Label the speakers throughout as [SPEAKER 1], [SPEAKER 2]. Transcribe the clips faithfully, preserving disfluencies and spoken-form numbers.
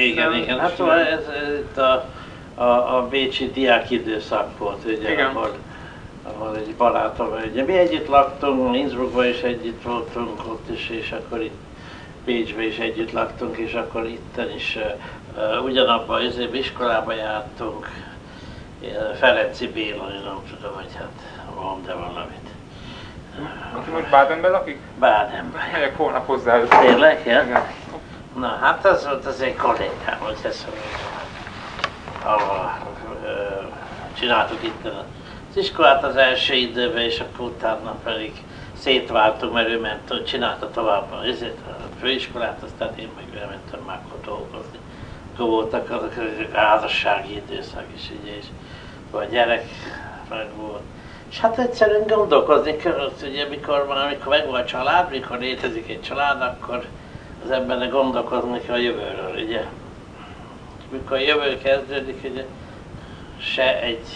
[SPEAKER 1] Igen,
[SPEAKER 2] nem,
[SPEAKER 1] igen. Hát szóval ez, ez itt a, a, a bécsi diák időszak volt, ugye,
[SPEAKER 2] igen.
[SPEAKER 1] ahol, ahol egy barátom, ugye mi együtt laktunk, Innsbruckban is együtt voltunk ott is, és akkor itt Bécsben is együtt laktunk, és akkor itten is uh, ugyanabban az iskolába jártunk. Ferenci Béla, én nem tudom, hogy hát van, de valamit.
[SPEAKER 2] Aki most Bádenben lakik?
[SPEAKER 1] Bádenben.
[SPEAKER 2] Megyek holnap hozzájuk.
[SPEAKER 1] Tényleg? Ja?
[SPEAKER 2] Igen.
[SPEAKER 1] Na hát az volt az egy kollégám, hogy ezt ahol csináltuk itt az iskolát az első időben, és akkor utána pedig szétváltunk, mert ő ment, csinálta tovább ezért a főiskolát, aztán én meg elmentem már akkor dolgozni. Akkor voltak azok a házassági időszak is, ugye, és a gyerek meg volt. És hát egyszerűen gondolkozni kellett, ugye, mikor már, amikor megvan a család, mikor létezik egy család, akkor az embernek gondolkozni kell a jövőről, ugye. Mikor a jövő kezdődik, ugye, se egy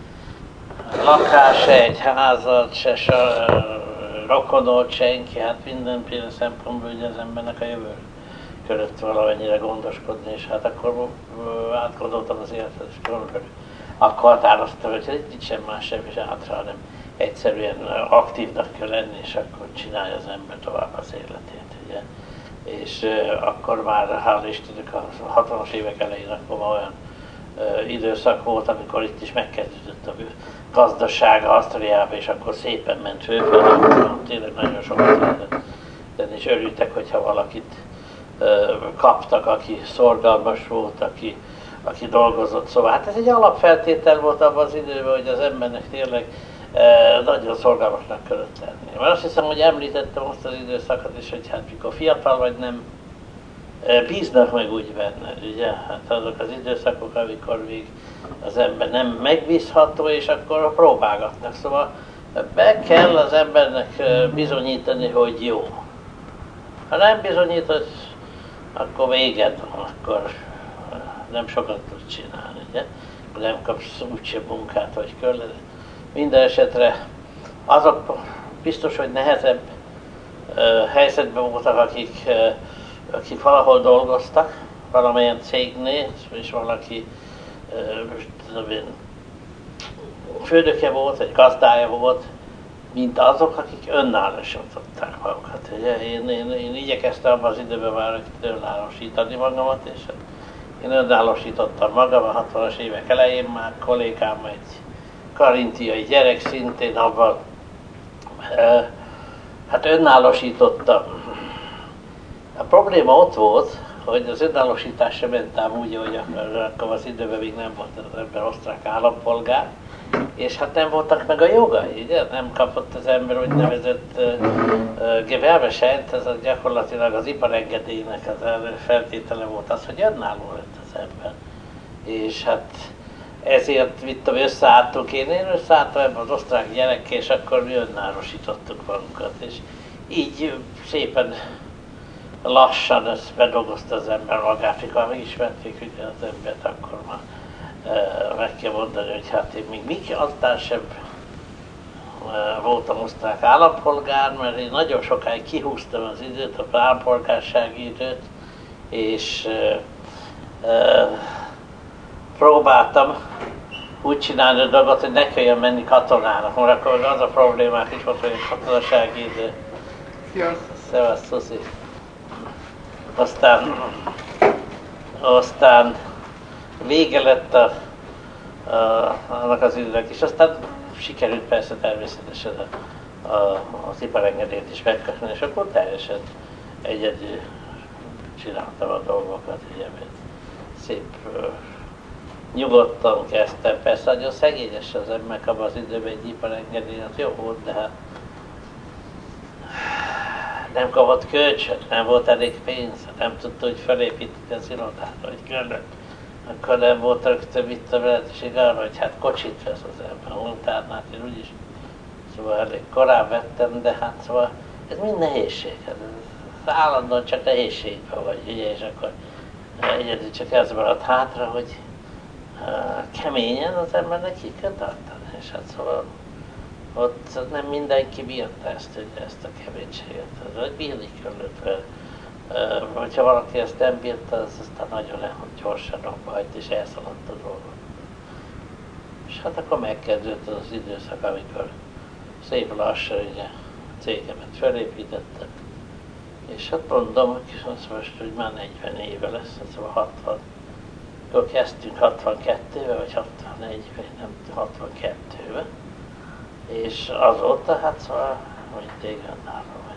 [SPEAKER 1] lakás, se egy házat, se, se rokonot, senki, hát mindenféle szempontból ugye az embernek a jövő körött valamennyire gondoskodni, és hát akkor átgondoltam az életet, és körülbelül akkor határoztam, hogy itt sem más sem is átra, hanem egyszerűen aktívnak kell lenni, és akkor csinálja az ember tovább az életét, ugye. És uh, akkor már, hála Istennek, a hatvanas évek elején akkor már olyan uh, időszak volt, amikor itt is megkezdődött a gazdaság Ausztriában, és akkor szépen ment fölfelé, tényleg nagyon sokat lehetett tenni, és örültek, hogyha valakit uh, kaptak, aki szorgalmas volt, aki aki dolgozott. Szóval hát ez egy alapfeltétel volt abban az időben, hogy az embernek tényleg e, nagyon szorgalmasnak kellett lenni. Mert azt hiszem, hogy említettem azt az időszakot is, hogy hát mikor fiatal vagy, nem e, bíznak meg úgy benned, ugye? Hát azok az időszakok, amikor még az ember nem megbízható, és akkor próbálgatnak. Szóval be kell az embernek bizonyítani, hogy jó. Ha nem bizonyítod, akkor véged van, akkor nem sokat tudsz csinálni, ugye? Nem kapsz úgyse munkát, vagy kellene. Minden esetre azok biztos, hogy nehezebb uh, helyzetben voltak, akik, uh, akik valahol dolgoztak, valamilyen cégnél, és valaki uh, főnöke volt, egy gazdája volt, mint azok, akik önállósították magukat. Ugye? Én, én, én igyekeztem abban az időben már önállósítani magamat, és én önállósítottam magam a hatvanas évek elején, már kollégám egy karintiai gyerek szintén abban, e, hát önállósítottam. A probléma ott volt, hogy az önállósítás sem ment ám úgy, hogy akkor az időben még nem volt az ember osztrák állampolgár, és hát nem voltak meg a jogai, ugye? Nem kapott az ember úgynevezett uh, uh, Gewerbescheint, ez a gyakorlatilag az iparengedélynek az feltétele volt az, hogy önálló lett az ember. És hát ezért, mit tudom, összeálltunk, én, én összeálltam ebben az osztrák gyerekkel, és akkor mi önállósítottuk magunkat, és így szépen lassan ezt bedolgozta az ember magát, mikor megismerték ugye az embert, akkor már uh, meg kell mondani, hogy hát én még még aztán sem uh, voltam osztrák állampolgár, mert én nagyon sokáig kihúztam az időt, az állampolgársági időt, és uh, uh, próbáltam úgy csinálni a dolgot, hogy ne kelljen menni katonának, mert akkor az a problémák is volt, hogy a katonasági idő. Szevasz, Szuszi. Aztán, aztán vége lett a, a, annak az időnek is, aztán sikerült persze természetesen a, a, az iparengedélyt is megkapni, és akkor teljesen egyedül csináltam a dolgokat, ugye, szép, nyugodtan kezdtem, persze nagyon szegényes az ember abban az időben egy iparengedély, az jó volt, de hát nem kapott kölcsön, nem volt elég pénz, nem tudta, hogy felépíteni az irodát, hogy kellett. Akkor nem volt rögtön mit a lehetőség arra, hogy hát kocsit vesz az ember, utána hát én úgyis szóval elég korán vettem, de hát szóval ez mind nehézség, ez állandóan csak nehézségben vagy, ugye, és akkor egyedül csak ez maradt hátra, hogy uh, keményen az embernek ki kell tartani, és hát szóval ott nem mindenki bírta ezt, ugye, ezt a keménységet, hogy bírni kellett, mert hogyha valaki ezt nem bírta, az aztán nagyon gyorsan abba hagyta, és elszaladt a dolgot. És hát akkor megkezdődött az, az időszak, amikor szép lassan ugye a cégemet felépítettem. És hát mondom, hogy most, hogy már negyven éve lesz, szóval hatvan. Akkor kezdtünk hatvankettővel, vagy hatvanegyben, nem hatvankettővel. És azóta hát szóval mindig önálló